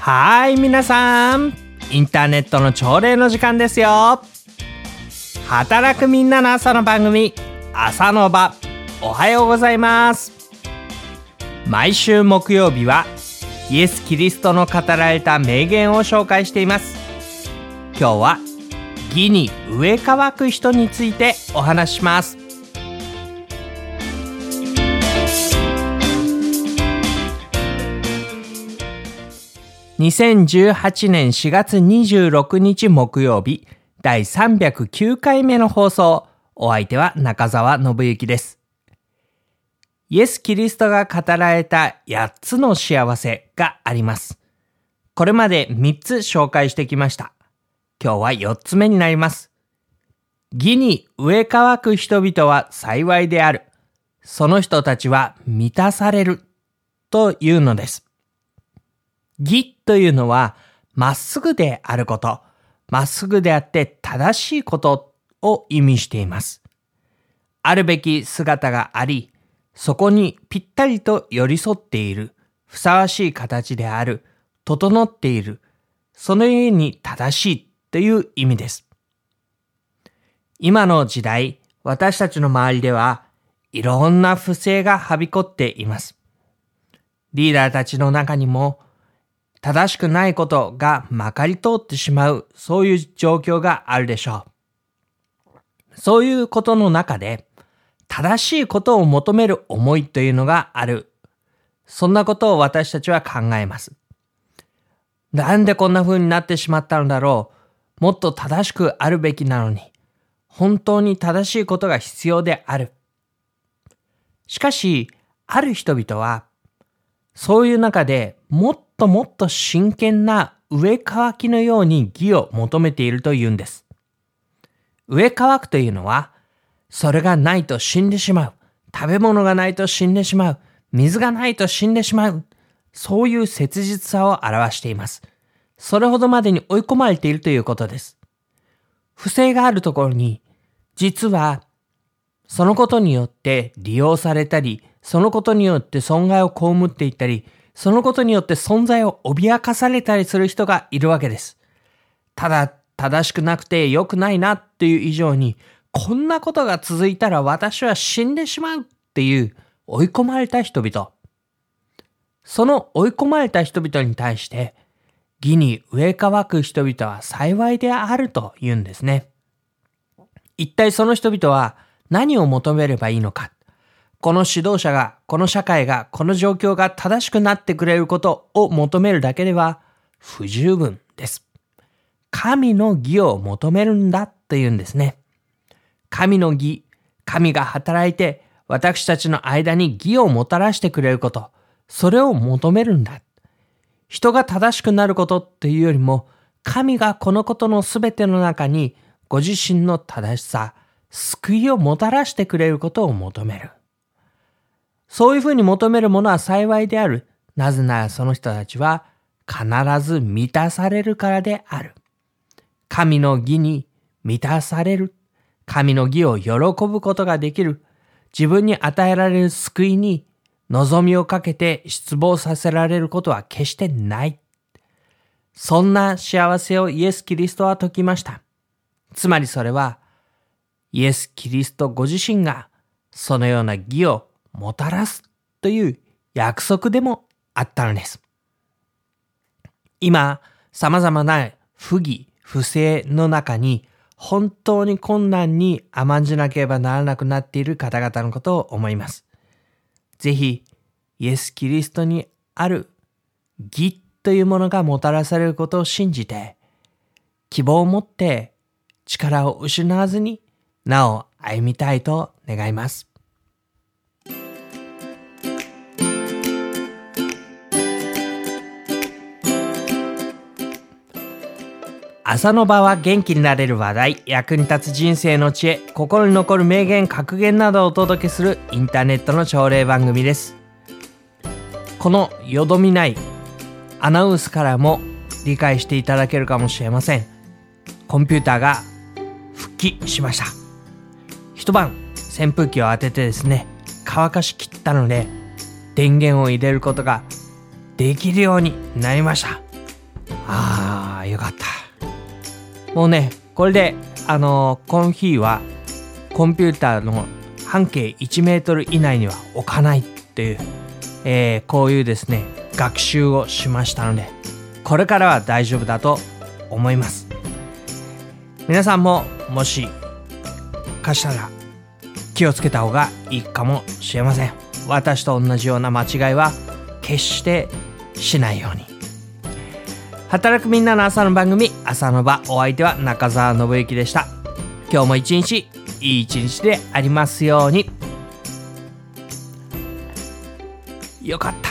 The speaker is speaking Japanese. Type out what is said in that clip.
皆さん、インターネットの朝礼の時間ですよ。働くみんなの朝の番組、朝の場。おはようございます。毎週木曜日はイエス・キリストの語られた名言を紹介しています。今日は義に植え替わく人についてお話しします。2018年4月26日木曜日、第309回目の放送。お相手は中澤信之です。イエス・キリストが語られた8つの幸せがあります。これまで3つ紹介してきました。今日は4つ目になります。義に植え替わく人々は幸いである。その人たちは満たされる。というのです。義というのはまっすぐであること、まっすぐであって正しいことを意味しています。あるべき姿があり、そこにぴったりと寄り添っている、ふさわしい形である、整っている、そのゆえに正しいという意味です。今の時代、私たちの周りではいろんな不正がはびこっています。リーダーたちの中にも正しくないことがまかり通ってしまう、そういう状況があるでしょう。そういうことの中で、正しいことを求める思いというのがある。そんなことを私たちは考えます。なんでこんな風になってしまったのだろう。もっと正しくあるべきなのに。本当に正しいことが必要である。しかし、ある人々は、そういう中でもっともっと真剣な植え替きのように義を求めているというんです。植え替くというのは、それがないと死んでしまう。食べ物がないと死んでしまう。水がないと死んでしまう。そういう切実さを表しています。それほどまでに追い込まれているということです。不正があるところに、実はそのことによって利用されたり、そのことによって損害を被っていったり、そのことによって存在を脅かされたりする人がいるわけです。ただ正しくなくて良くないなっていう以上に、こんなことが続いたら私は死んでしまうっていう追い込まれた人々。その追い込まれた人々に対して、義に植え替く人々は幸いであると言うんですね。一体その人々は何を求めればいいのか。この指導者が、この社会が、この状況が正しくなってくれることを求めるだけでは不十分です。神の義を求めるんだというんですね。神の義、神が働いて私たちの間に義をもたらしてくれること、それを求めるんだ。人が正しくなることっていうよりも、神がこのことのすべての中にご自身の正しさ、救いをもたらしてくれることを求める。そういうふうに求めるものは幸いである。なぜならその人たちは必ず満たされるからである。神の義に満たされる。神の義を喜ぶことができる。自分に与えられる救いに望みをかけて失望させられることは決してない。そんな幸せをイエス・キリストは説きました。つまりそれは、イエス・キリストご自身がそのような義をもたらすという約束でもあったのです。今、様々な不義、不正の中に本当に困難に甘んじなければならなくなっている方々のことを思います。ぜひ、イエス・キリストにある義というものがもたらされることを信じて、希望を持って力を失わずになお歩みたいと願います。朝の場は元気になれる話題、役に立つ人生の知恵、心に残る名言、格言などをお届けするインターネットの朝礼番組です。このよどみないアナウンスからも理解していただけるかもしれません。コンピューターが復帰しました。一晩扇風機を当ててですね、乾かしきったので電源を入れることができるようになりました。 よかった。もうね、これでこの日はコンピューターの半径1メートル以内には置かないっていう、こういうですね学習をしましたので、これからは大丈夫だと思います。皆さんももしかしたら気をつけた方がいいかもしれません。私と同じような間違いは決してしないように。働くみんなの朝の番組、朝の場、お相手は中澤信之でした。今日も一日いい一日でありますように。よかった。